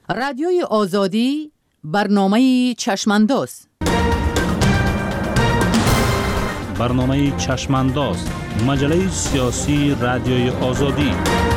رادیوی آزادی برنامه چشمانداز. برنامه چشمانداز، مجله سیاسی رادیوی آزادی.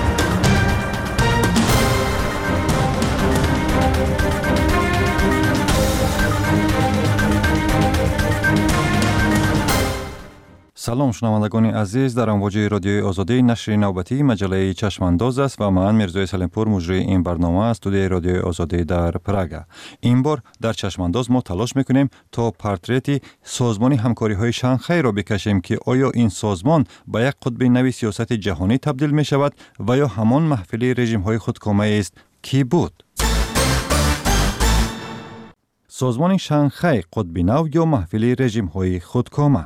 سلام شنوندگان عزیز، در امواج رادیوی آزادی نشر نوبتی مجله چشمانداز است و من میرزای سلیمپور مجری این برنامه از استودیوی رادیوی آزادی در پراگ. این بار در چشمانداز ما تلاش میکنیم تا پورتریتی سازمان همکاری های شانگهای را بکشیم که آیا این سازمان به یک قطب نوی سیاست جهانی تبدیل می شود و یا همان محفل رژیم های خودکامه است کی بود؟ سازمان شانگهای قطب نو یا محفل رژیم های خودکامه.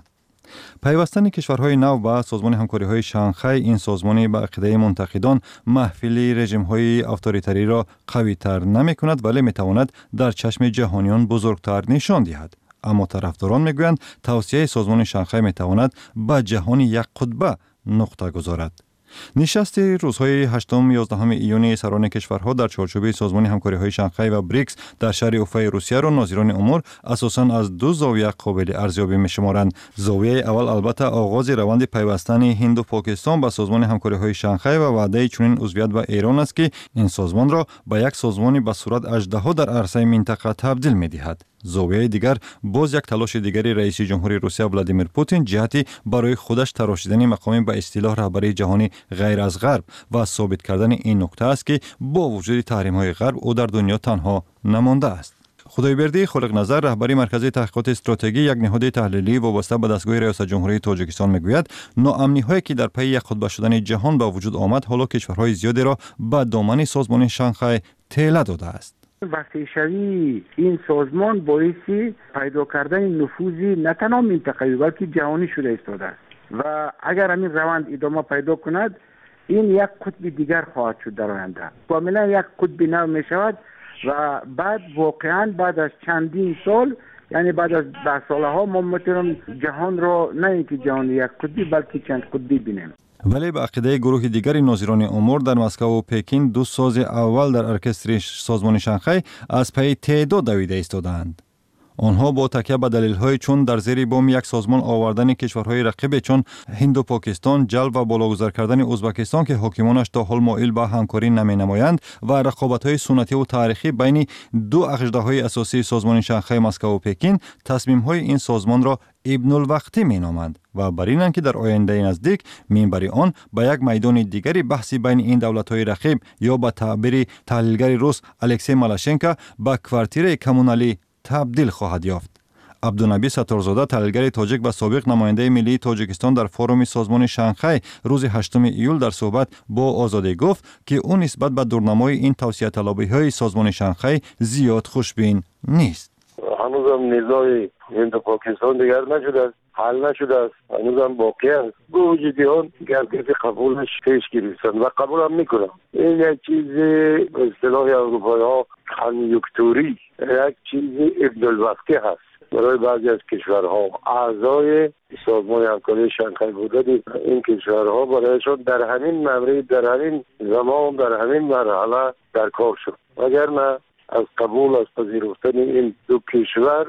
پیوستن کشورهای نو به سازمان همکاری‌های شانگهای، این سازمانی به عقیده منتقدان محفل رژیم‌های اتوریتری را قوی‌تر نمی‌کند ولی می‌تواند در چشم جهانیان بزرگتر نشان دهد. اما طرفداران می‌گویند توسعه سازمان شانگهای می‌تواند به جهان یک قطبه نقطه گذارد. نشست روزهای 8-11 ایون سران کشورها در چارچوب سازمان همکاری‌های شانگهای و بریکس در شهر اوفای روسیه را ناظران امور اساساً از دو زاویه قابل ارزیابی می‌شمارند. زاویه اول البته آغاز روند پیوستن هند و پاکستان به سازمان همکاری‌های شانگهای و وعده چنین عضویت به ایران است که این سازمان را به یک سازمانی به صورت اژدها در عرصه منطقه تبدیل می‌دهد. زاویه دیگر باز یک تلاش دیگری رئیس جمهوری روسیه ولادیمیر پوتین جهتی برای خودش تراشیدن مقام به اصطلاح رهبری جهانی غیر از غرب و ثابت کردن این نکته است که با وجود تحریم‌های غرب او در دنیا تنها نمانده است. خدایبردی خالق نظر، رهبری مرکز تحقیقات استراتژی، یک نهاد تحلیلی وابسته به دستگاه ریاست جمهوری تاجیکستان میگوید ناامنی‌هایی که در پی یک قطب شدن جهان به وجود آمد حالا کشورهای زیادی را به دامن سازمان شانگهای تله داده است. وقتی شوی این سازمان باعث پیدا کردن نفوذی نه تنها منطقه‌ای بلکه جهانی شده ایستاده است و اگر همین روند ادامه پیدا کند این یک قطب دیگر خواهد شد در آینده. کاملا یک قطب نو می شود و بعد واقعا بعد از چندین سال، یعنی بعد از 10 سالها ما میتونیم جهان را نه اینکه جهان یک قطبی بلکه چند قطبی بینیم. ولی به عقیده گروه دیگر ناظران امور در مسکو و پکین دو ساز اول در ارکستر سازمان شانگهای از پی تعداد دویده ایستادند. آنها با تکیه به دلایل چون در زیر بام یک سازمان آوردن کشورهای رقیب چون هند و پاکستان، جلب و بالاگذار کردن ازبکستان که حاکمانش تا حال مایل به همکاری نمایند و رقابت‌های سنتی و تاریخی بین دو اژدهای اساسی سازمان شانگهای مسکو و پکین، تصمیم‌های این سازمان را ابن الوقتی مینامند و بر اینند که در آینده نزدیک منبر آن به یک میدان دیگری بحثی بین این دولت‌های رقیب یا به تعبیر تحلیلگر روس الکسی مالاشنکو به کوارتیر کمونالی تبدیل خواهد یافت. عبدالنبی ستارزاده، تحلیلگر تاجیک و سابق نماینده ملی تاجیکستان در فوروم سازمان شانگهای، روز 8 ایول در صحبت با آزادی گفت که او نسبت به دورنمای این توسعه طلبی‌های سازمان شانگهای زیاد خوشبین نیست. هنوزم نزاع هند و پاکستان دیگر نشده است، حل نشده است، هنوزم باقی است. گوجودیان گرگز قبولش پیش گرفتند و قبول هم میکنم. این یک چیز به اصطلاح اروپایی ها کنیوکتوری، یک چیز ابن الوقتی هست برای بعضی از کشورها. اعضای سازمان همکاری شانگهای بودن این کشورها برایشان در همین مورد، در همین زمان، در همین مرحله در کار شد. وگرنه از قبول از پذیرفتن این دو کشور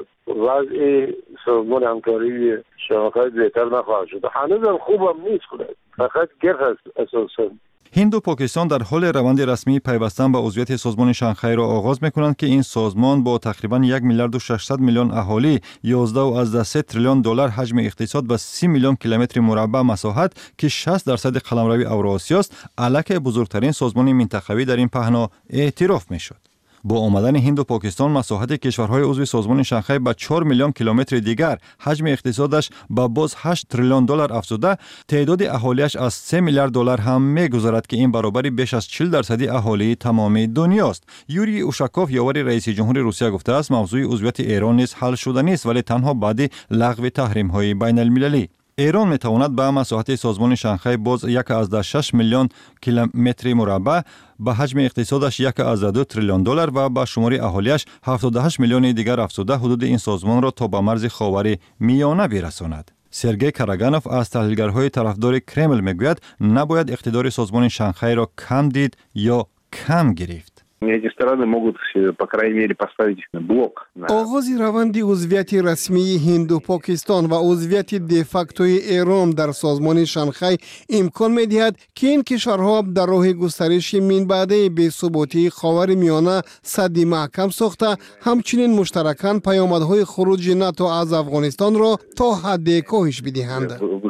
وضع سازمان همکاری شانگهای بهتر نخواهد شد. هنوزم خوبم نیست خود، فقط گرد است اساساً. هند و پاکستان در حال روند رسمی پیوستن به عضویت سازمان شانگهای را آغاز می‌کنند که این سازمان با تقریباً 1 میلیارد و 600 میلیون اهالی، 11.3 تریلیون دلار حجم اقتصاد و 30 میلیون کیلومتر مربع مساحت که 60% قلمرو اوراسیا است، الک بزرگترین سازمان منطقوی در این پهنا اعتراف می‌شد. با آمدن هند و پاکستان مساحت کشورهای عضو سازمان شانگهای به 4 میلیون کیلومتر دیگر، حجم اقتصادش به باز 8 تریلیون دلار افزوده، تعداد اهالیش از 3 میلیارد دلار هم می‌گذرد که این برابر بیش از 40% اهالی تمام دنیاست. یوری اوشاکوف، یاور رئیس جمهور روسیه، گفته است موضوع عضویت ایران نیز حل شده نیست ولی تنها بعد لغو تحریم‌های بین المللی. ایران میتواند به مساحت سازمان شانگهای باز 1.6 میلیون کیلومتر مربع، به حجم اقتصادش 1.2 تریلیون دلار و به شمار اهالیش 78 میلیون دیگر افزوده حدود این سازمان را تا به مرز خاور میانه برساند. سرگئی کاراگانوف از تحلیلگرهای طرفدار کرمل میگوید نباید اقتدار سازمان شانگهای را کم دید یا کم گرفت. Эти страны могут, по крайней мере, поставить блок. آغاز روند عضویت رسمی هند و پاکستان و عضویت دفاکتوی ایران در سازمان شانگهای امکان می‌دهد که این کشورها در راه گسترش منبع بی‌ثباتی خاورمیانه سد محکم ساخته، همچنین مشترکاً پیامدهای خروج ناتو از افغانستان را تا حد کاهش بدهند.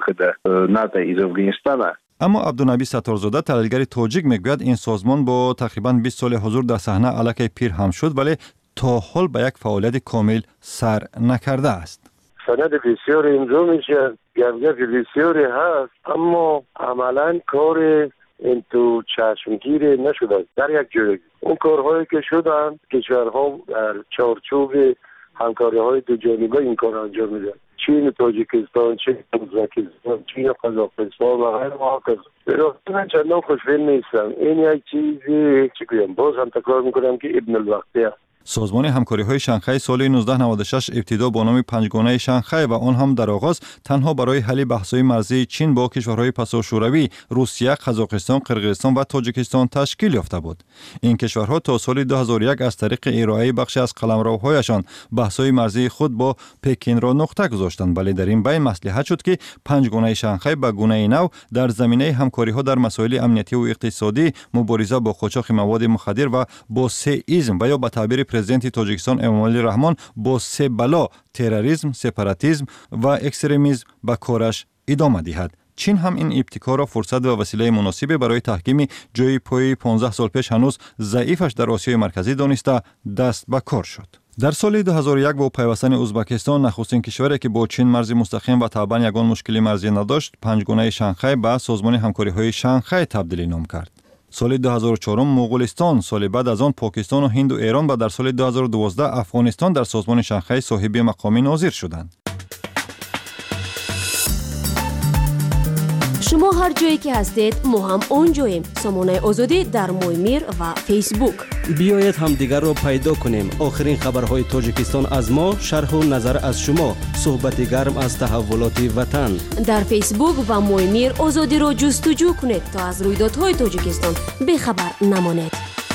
ناتو از افغانستان. اما عبدالنبی ستارزاده تحلیلگر تاجیک میگوید این سازمان با تقریباً 20 سال حضور در صحنه الکی پیر هم شد ولی تا حال به یک فعالیت کامل سر نکرده است. سند بسیاری امضا میشه، گپ بسیاری هست، اما عملاً کار این تو چشمگیر نشده. در یک جایی اون کارهایی که شدن کشورها در چارچوب همکاری‌های دو جانبه این کار انجام میدن. چین، تاجیکستان، چین، ازبکستان، چین، قزاقستان و غیره و هاکذا. من چندان خوشبین نیستم. این یک چیزی چی بگم، باز هم تکرار میکنم که ابن الوقتی است. سازمان همکاری‌های شانگهای سال 1996 ابتدا با نام پنجگانه شانگهای و آن هم در آغاز تنها برای حل بحث‌های مرزی چین با کشورهای پسا شوروی، روسیه، قزاقستان، قرقیزستان و تاجیکستان تشکیل یافته بود. این کشورها تا سال 2001 از طریق ارائه بخشی از قلمروهایشان بحث‌های مرزی خود با پکین را نقطه گذاشتند، ولی در این بین مصلحت شد که پنجگانه شانگهای به گونه نو در زمینه همکاری‌ها در مسائل امنیتی و اقتصادی، مبارزه با قاچاق مواد مخدر و با سه‌ایسم و یا به تعبیر پرزیدنت تاجیکستان امامعلی رحمان با سه بلا تروریسم، سپاراتیسم و اکستریمیسم به کارش ادامه دهد. چین هم این ابتکار را فرصت و وسیله مناسبی برای تحکیم جای پای 15 سال پیش هنوز ضعیفش در آسیای مرکزی دانسته دست به کار شد. در سال 2001 با پیوستن ازبکستان نخستین کشوری که با چین مرز مستقیم و طبعا یگان مشکلی مرزی نداشت، پنجگانه شانگهای به سازمان همکاری‌های شانگهای تبدیل نام کرد. سال 2004 مغولستان، سال بعد از آن پاکستان و هند و ایران و در سال 2012 افغانستان در سازمان شانگهای صاحب مقام ناظر شدند. شما هر جایی که هستید ما هم اونجاییم. سامانه آزادی در مویمیر و فیسبوک. بیایید هم دیگر را پیدا کنیم. آخرین خبرهای تاجیکستان از ما، شرح و نظر از شما، صحبت گرم از تحولات وطن. در فیسبوک و مویمیر آزادی را جستجو کنید تا از رویدادهای تاجیکستان بخبر نمانید.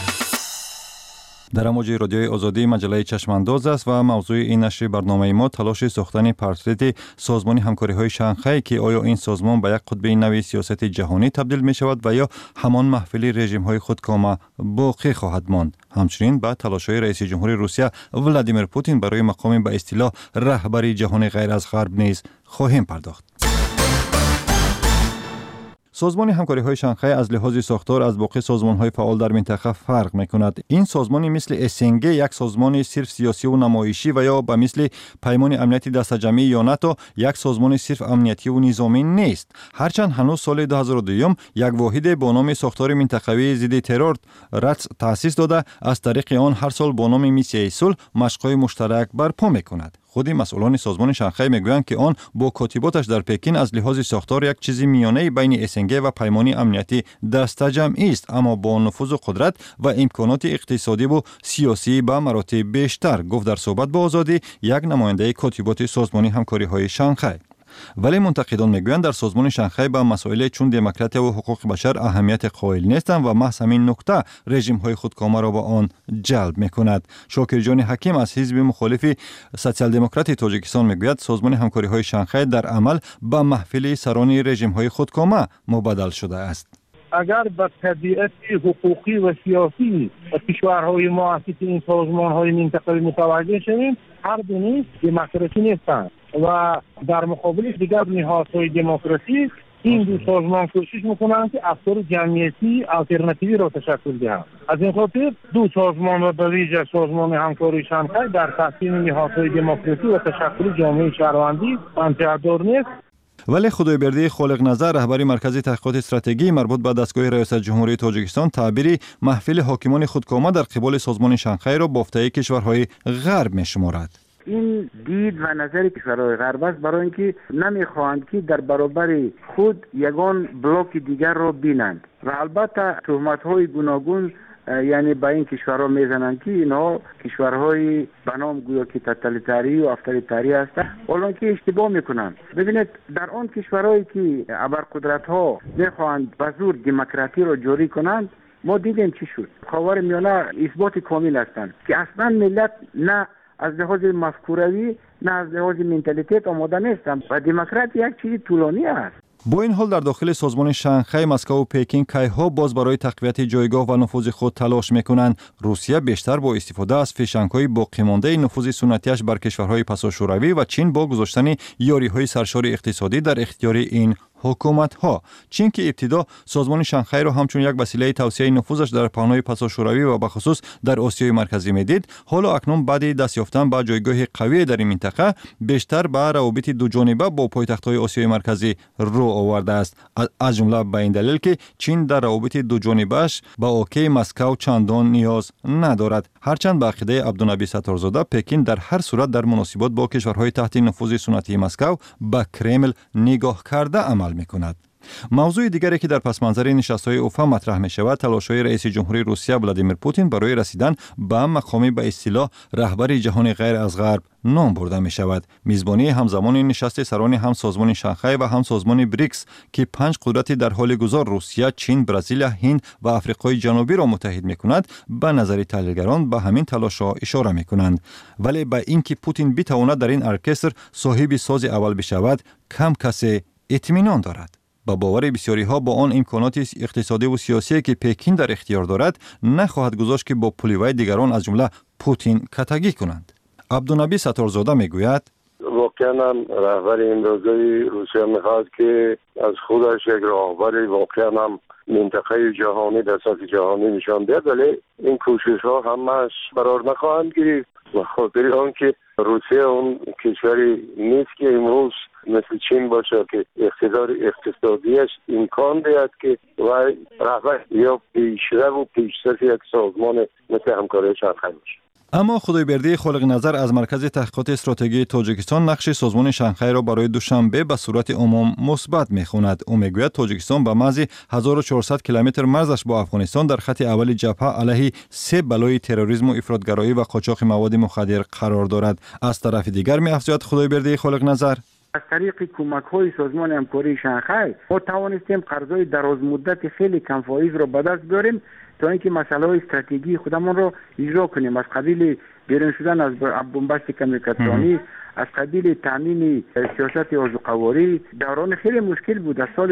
در امواج رادیوی آزادی مجله چشمانداز است و موضوع این نشر برنامه ما تلاش ساختن پورتریت سازمان همکاری‌های شانگهای که آیا این سازمان به یک قطب نوی سیاست جهانی تبدیل می شود و یا همان محفل رژیم‌های خودکامه باقی خواهد ماند. همچنین به تلاش‌های رئیس جمهور روسیه ولادیمیر پوتین برای مقام به اصطلاح رهبری جهان غیر از غرب نیز خواهیم پرداخت. سازمان همکاری‌های شانگهای از لحاظ ساختار از باقی سازمان‌های فعال در منطقه فرق می‌کند. این سازمان مثل اسنگ یک سازمان صرف سیاسی و نمایشی و یا به مثل پیمان امنیتی دسته‌جمعی یا ناتو یک سازمان صرف امنیتی و نظامی نیست. هرچند هنوز سال 2002 یک واحد با نام ساختار منطقوی ضد ترور رأس تأسیس داده از طریق آن هر سال با نام میسیه صلح مشق‌های مشترک برپا می‌کند. خود مسئولان سازمان شانگهای میگویند که آن با کاتباتش در پکین از لحاظ ساختار یک چیزی میانه بین اسنگ و پیمانی امنیتی دسته‌جمعی است، اما با نفوذ و قدرت و امکانات اقتصادی و سیاسی به مراتب بیشتر، گفت در صحبت با آزادی یک نماینده کاتبات سازمان همکاری‌های شانگهای. ولی منتقدان میگویند در سازمان شانگهای به مسائل چون دموکراسی و حقوق بشر اهمیت قائل نیستند و محض همین نکته رژیم‌های خودکامه را به آن جلب می‌کند. شاکر جان حکیم از حزب مخالف سوسیال دموکرات تاجیکستان میگوید سازمان همکاری‌های شانگهای در عمل به محفل سران رژیم‌های خودکامه مبادل شده است. اگر به طبیعت حقوقی و سیاسی کشورهای مؤسس این سازمان‌های منطقه‌ای متوجه شویم، هر دو نیز دموکراسی نیستند و در مقابل دیگر نهادهای دموکراسی این دو سازمان کوشش میکنند که افکار جمعیتی آلترناتیوی را تشکل دهند. از این خاطر دو سازمان و به ویژه سازمان همکاری شانگهای در تحسین نهادهای دموکراسی و تشکل جامعه شهروندی منطقه‌دار نیست. ولی خدایبردی خالق نظر رهبر مرکز تحقیقات استراتژی مربوط به دستگاه ریاست جمهوری تاجیکستان تعبیری محفل حاکمان خودکامه در قبال سازمان شانگهای را بافته‌ای کشورهای غرب می‌شمارد. این دید و نظر کشورهای غرب است برای اینکه نمیخواهند که در برابر خود یگان بلوک دیگر را بینند و البته تهمت‌های گوناگون یعنی با این کشورها میزنند که اینها کشورهای به نام گویا که توتالیتری و اتوریتری هستند، حالا که اشتباه میکنند. ببینید در آن کشورهایی که ابرقدرت‌ها میخواهند به زور دموکراسی را جاری کنند، ما دیدیم چی شد. خاورمیانه اثبات کامل هستند که اصلا ملت نه از لحاظ مفکوروی نه از لحاظ منتالیتیت آماده نیستند و دموکراسی یک چیز طولانی است. با این حال در داخل سازمان شانگهای، مسکو و پکین کایها باز برای تقویت جایگاه و نفوذ خود تلاش میکنند. روسیه بیشتر با استفاده از فشنگ‌های باقی مانده نفوذ سنتیش بر کشورهای پساشوروی و چین با گذاشتن یاری‌های سرشار اقتصادی در اختیار این حکومت‌ها. چین که ابتدا سازمان شانگهای را همچون یک وسیله توسعه نفوذش در پهنای پساشوروی و بخصوص در آسیای مرکزی میدید، حالا اکنون بعد دست یافتن به جایگاه قوی در این منطقه بیشتر به روابط دو جانبه با پایتخت‌های آسیای مرکزی رو آورده است. از جمله به این دلیل که چین در روابط دو جانبه‌اش با اوکی مسکو چندان نیاز ندارد. هرچند به عقیده عبدالنبی ستارزاده، پکین در هر صورت در مناسبات با کشورهای تحت نفوذ سنتی مسکو به کرمل نگاه کرده عمل می‌کند. موضوع دیگری که در پس منظر نشست‌های اوفا مطرح می‌شود، تلاش‌های رئیس جمهوری روسیه ولادیمیر پوتین برای رسیدن به مقامی به اصطلاح رهبر جهان غیر از غرب نام برده می‌شود. میزبانی همزمان نشست سران هم سازمان شانگهای و هم سازمان بریکس که 5 قدرت در حال گذار روسیه، چین، برزیل، هند و آفریقای جنوبی را متحد می‌کند، به نظر تحلیلگران به همین تلاش‌ها اشاره می‌کنند. ولی به اینکه پوتین بتواند در این ارکستر صاحب ساز اول بشود، کم کسی اطمینان دارد. با باور بسیاری ها با آن امکانات اقتصادی و سیاسی که پکین در اختیار دارد، نخواهد گذاشت که با پلیوای دیگران از جمله پوتین کتگی کنند. عبدالنبی ستارزاده میگوید واقعا رهبر امروزی روسیه میخواد که از خودش یک رهبر واقعا هم منطقه جهانی در سطح جهانی نشان دهد، ولی این کوشش ها همش قرار نخواهند گرفت و خاطر آن که روسیه اون کشوری نیست که امروز مثل چین باشه که اقتدار اقتصادیش امکان دهد که و رهبر یا پیشرو و پیشرفت یک سازمان مثل همکاری شانگهای باشه. اما خدایبردی خالق نظر از مرکز تحقیقات استراتژی تاجیکستان نقش سازمان شانگهای را برای دوشنبه به صورت عموم مثبت می‌خواند. او میگوید تاجیکستان به محض 1400 کیلومتر مرزش با افغانستان در خط اول جبهه علیه 3 بلای تروریسم و افراطگرایی و قاچاق مواد مخدر قرار دارد. از طرف دیگر می‌افزاید خدایبردی خالق نظر از طریق کمک‌های سازمان همکاری شانگهای ما توانستیم قرض‌های دراز مدت خیلی کم فایز را به دست بیاریم تا اینکه مسائل استراتژی خودمان را اجرا کنیم، از قبیل بیرون شدن از بنبست کمیکاترانی، از قبیل تامین سیاست آذوقه‌واری. دوران خیلی مشکل بود. از سال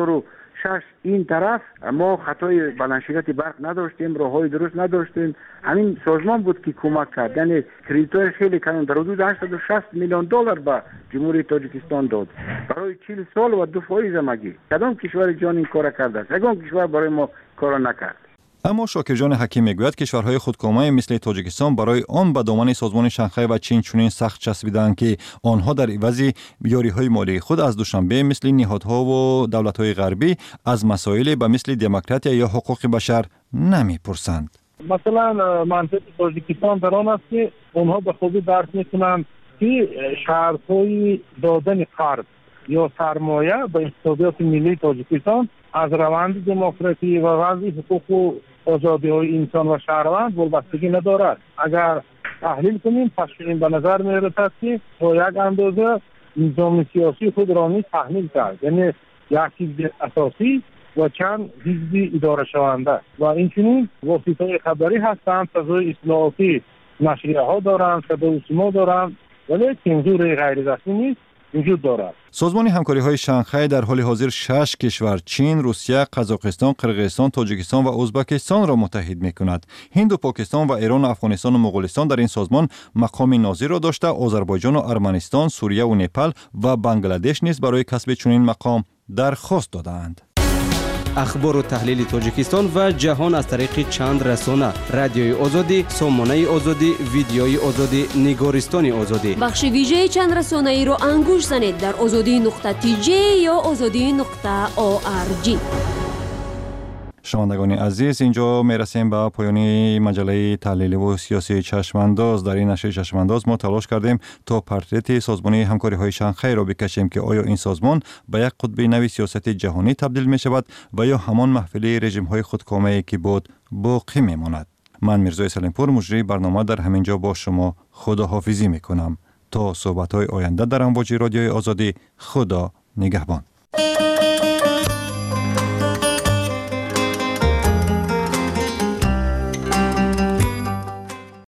2006 این طرف ما خطای بلندشدت برق نداشتیم، راههای درست نداشتیم. همین سازمان بود که کمک کرد، یعنی کریدیت‌های خیلی کم در حدود 860 میلیون دلار به جمهوری تاجیکستان داد برای 40 سال و 2% مگی. کدام کشور جان این کار کرده است؟ یگان کشور برای ما کار نکرد. اما شاکرجان حکیم میگوید کشورهای خودکامه مثل تاجیکستان برای آن به دامن سازمان شانگهای و چین چنین سخت چسبیدند که آنها در عوض یاری‌های مالی خود از دوشنبه مثل نهادها و دولت‌های غربی از مسائل به مثل دموکراسی یا حقوق بشر نمی‌پرسند. مثلا منطقه تاجیکستان در آن است که آنها به خوبی درک می‌کنند که شرط‌های دادن قرض یا سرمایه به اقتصادیات ملی تاجیکستان از روند دموکراسی و وضع حقوق و آزادی‌های انسان و شهروند وابستگی ندارد. اگر تحلیل کنیم پس این به نظر می‌رسد که با یک اندازه نظام سیاسی خود را نیز تحمیل کرد، یعنی یک حزب اساسی و چند حزب اداره شونده و اینچنین واسطه‌های خبری هستند، فضای اصلاحاتی نشریه‌ها دارند، صدای سیما دارند، ولی تنظیر غیر رسمی نیست وجود دارد. سازمان همکاری‌های شانگهای در حال حاضر 6 کشور چین، روسیه، قزاقستان، قرقیزستان، تاجیکستان و ازبکستان را متحد می‌کند. هند و پاکستان و ایران و افغانستان و مغولستان در این سازمان مقام ناظر را داشته، آذربایجان و ارمنستان، سوریه و نپال و بنگلادش نیز برای کسب چنین مقام درخواست دادند. اخبار و تحلیل تاجیکستان و جهان از طریق چند رسانه: رادیوی آزادی، سامانه آزادی، ویدیوی آزادی، نگارستان آزادی. بخش ویژه چند رسانه ای را انگوش زنید در azadi.tj یا azadi.org. شنوندگان عزیز، اینجا میرسیم به پایان مجله تحلیلی و سیاسی چشمانداز. در این نشر چشمانداز ما تلاش کردیم تا پورتریت سازمان همکاری های شانگهای را بکشیم که آیا این سازمان به یک قطب نوی سیاست جهانی تبدیل می شود و یا همان محفل رژیم های خودکامه که بود باقی می ماند. من میرزای سلیمپور مجری برنامه در همین جا با شما خداحافظی می کنم تا صحبت های آینده در امواج رادیوی آزادی. خدا نگهبان.